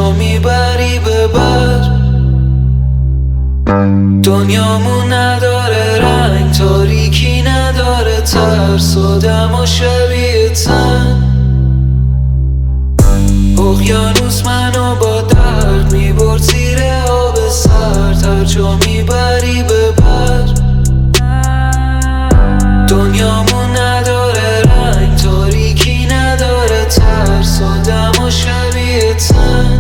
جا میبری ببر. دنیامون نداره رنگ، تاریکی نداره ترس، آدم و شبیه تن. اقیانوس منو با درد میبرد زیر آب سرد، هر جا میبری ببر. دنیامون نداره رنگ، تاریکی نداره ترس، آدم و شبیه تن.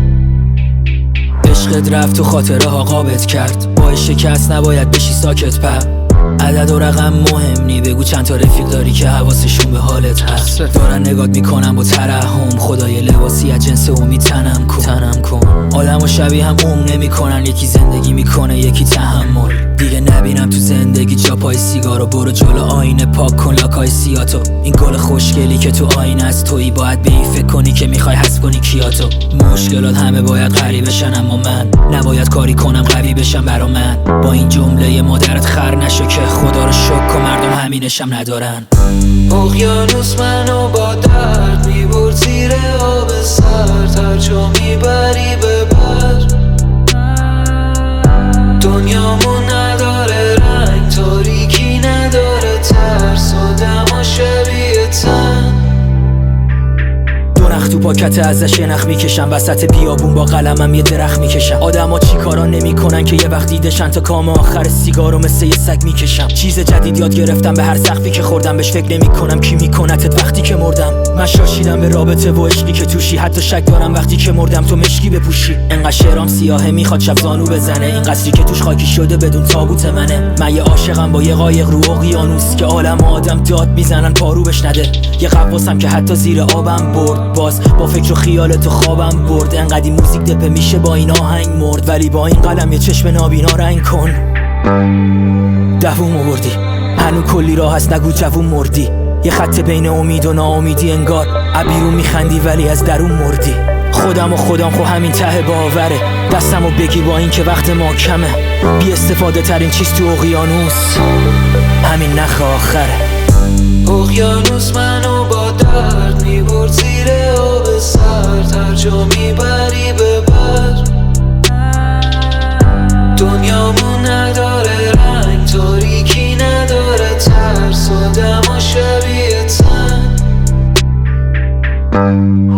عشقت رفت و خاطره ها قابت کرد، با شکست نباید بشی ساکت پر. عدد و رقم مهم نی، بگو چند تا رفیق داری که حواسشون به حالت هست. دارن نگات میکنن با ترحم، خدای لباسی از جنس امید تنم کن. آدم و شبیه هم نمیکنن، یکی زندگی میکنه یکی تحمل. دیگه نبینم تو زندگی جا پای سیگارو، برو جلو آینه پاک کن لاکای سیاتو. این گل خوشگلی که تو آینه از تویی، باید به این فکر کنی که میخوای حذف کنی کیاتو. مشکلات همه باید غریب بشن، اما من نباید کاری کنم قوی بشم برا من. با این جمله مادرت خر نشو که خدا رو شکر کن مردم همینشم ندارن. اقیانوس منو با درد میبرد زیر آب سرد، هر جا میبری ببر. دنیامون نداره رنگ، تاریکی نداره ترس، آدم و شبیه تن. تو پاکت ازش یه نخ میکشم، وسط بیابون با قلمم یه درخت میکشم. آدما چی کارا نمیکنن که یه وقت دیدشن، تا کام آخر سیگارو مثل یه سگ میکشم. چیز جدید یاد گرفتم، به هر سقفی که خوردم بهش فکر نمیکنم کی میکنتت وقتی که مردم. من شاشیدم به رابطه و عشقی که توشی، حتی شک دارم وقتی که مردم تو مشکی بپوشی. انقدر شعرام سیاهه میخواد شب زانو بزنه، این قصری که توش خاکی شده بدون تابوت منه. من یه عاشقم با یه قایق رو اقیانوس، که عالم آدم داد میزنن پارو بش نده. یه غواصم که حتی زیر آبم برد، باز با فکر و خیال تو خوابم برد. انقدی موزیک دپه میشه با این آهنگ مرد، ولی با این قلم یه چشم نابینا رنگ کن. دووم آوردی، هنو کلی راه هست نگو جوون مردی. یه خط بین امید و ناامیدی، انگار عبیرون میخندی ولی از درون مردی. خودم خو همین ته باوره، دستمو بگیر با این که وقت ما کمه. بی استفاده ترین چیز تو اقیانوس همین نخ آخره. اقیانوس منو با درد میبرد زیر آب سرد، هر جا میبری ببر. دنیامون نداره رنگ، تاریکی نداره ترس، آدم و شبیه تن.